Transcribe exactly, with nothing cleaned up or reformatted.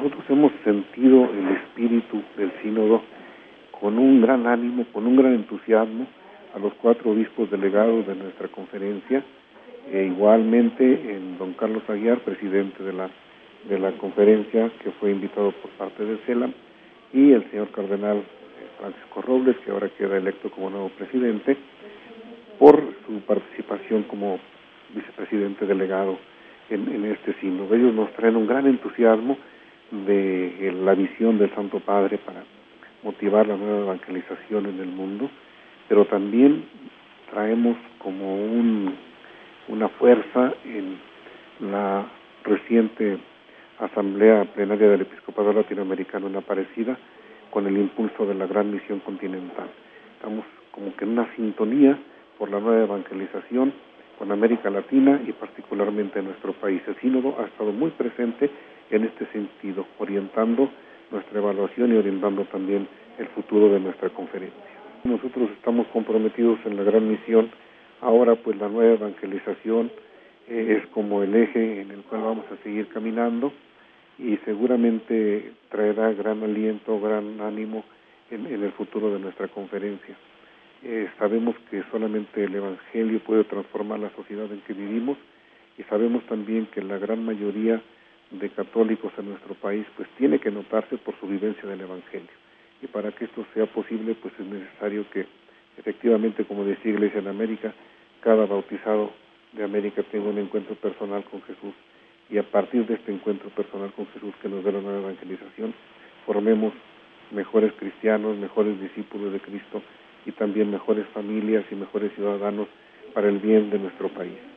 nosotros hemos sentido el espíritu del sínodo con un gran ánimo, con un gran entusiasmo a los cuatro obispos delegados de nuestra conferencia, e igualmente en don Carlos Aguiar, presidente de la de la conferencia, que fue invitado por parte del CELAM, y el señor cardenal Francisco Robles, que ahora queda electo como nuevo presidente, por su participación como vicepresidente delegado en, en este sínodo. Ellos nos traen un gran entusiasmo de la visión del Santo Padre para motivar la nueva evangelización en el mundo, pero también traemos como un, una fuerza en la reciente Asamblea Plenaria del Episcopado Latinoamericano en Aparecida, con el impulso de la Gran Misión Continental. Estamos como que en una sintonía por la nueva evangelización con América Latina y particularmente en nuestro país. El sínodo ha estado muy presente en este sentido, orientando nuestra evaluación y orientando también el futuro de nuestra conferencia. Nosotros estamos comprometidos en la Gran Misión. Ahora pues la nueva evangelización eh, es como el eje en el cual vamos a seguir caminando, y seguramente traerá gran aliento, gran ánimo en, en el futuro de nuestra conferencia. Eh, sabemos que solamente el Evangelio puede transformar la sociedad en que vivimos, y sabemos también que la gran mayoría de católicos en nuestro país pues tiene que notarse por su vivencia del Evangelio, y para que esto sea posible pues es necesario que efectivamente, como decía Iglesia en América, cada bautizado de América tenga un encuentro personal con Jesús, y a partir de este encuentro personal con Jesús que nos dé la nueva evangelización, formemos mejores cristianos, mejores discípulos de Cristo, y también mejores familias y mejores ciudadanos para el bien de nuestro país.